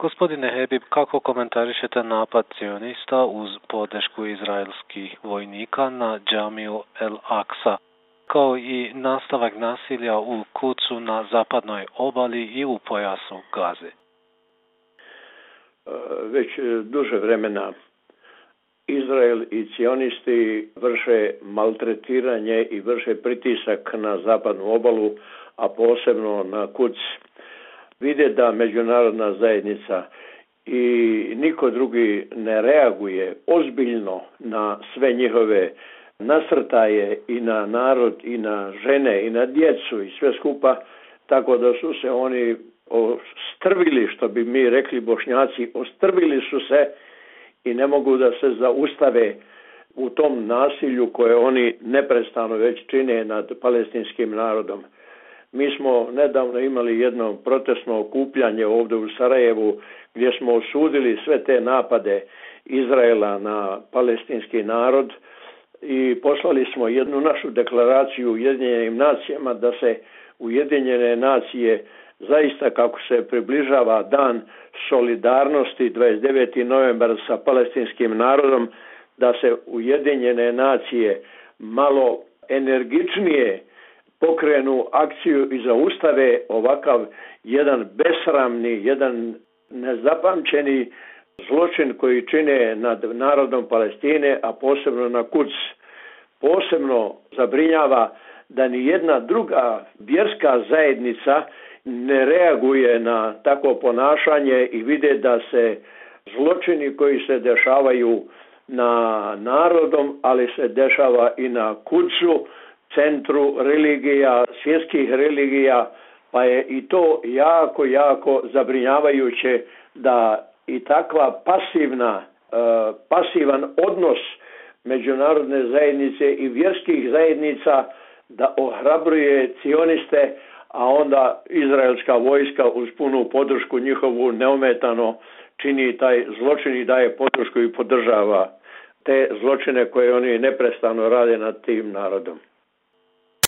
Gospodine Hebib, kako komentarišete napad cionista uz podršku izraelskih vojnika na džamiju El Aksa, kao i nastavak nasilja u Kucu na zapadnoj obali i u pojasu Gaze? Već duže vremena Izrael i cionisti vrše maltretiranje i vrše pritisak na zapadnu obalu, a posebno na Kuc. Vide da međunarodna zajednica i niko drugi ne reaguje ozbiljno na sve njihove nasrtaje i na narod i na žene i na djecu i sve skupa, tako da su se oni ostrvili, što bi mi rekli Bošnjaci, ostrvili su se i ne mogu da se zaustave u tom nasilju koje oni neprestano već čine nad palestinskim narodom. Mi smo nedavno imali jedno protestno okupljanje ovdje u Sarajevu gdje smo osudili sve te napade Izraela na palestinski narod i poslali smo jednu našu deklaraciju Ujedinjenim nacijama da se Ujedinjene nacije zaista, kako se približava dan solidarnosti 29. novembar sa palestinskim narodom, da se Ujedinjene nacije malo energičnije pokrenu akciju i zaustave ovakav jedan besramni, jedan nezapamćeni zločin koji čine nad narodom Palestine, a posebno na Kuc. Posebno zabrinjava da ni jedna druga vjerska zajednica ne reaguje na takvo ponašanje i vide da se zločini koji se dešavaju na narodom, ali se dešava i na Kucu, centru religija, svjetskih religija, pa je i to jako zabrinjavajuće da i takva pasivan odnos međunarodne zajednice i vjerskih zajednica da ohrabruje cioniste, a onda izraelska vojska uz punu podršku njihovu neometano čini taj zločin i daje podršku i podržava te zločine koje oni neprestano rade nad tim narodom.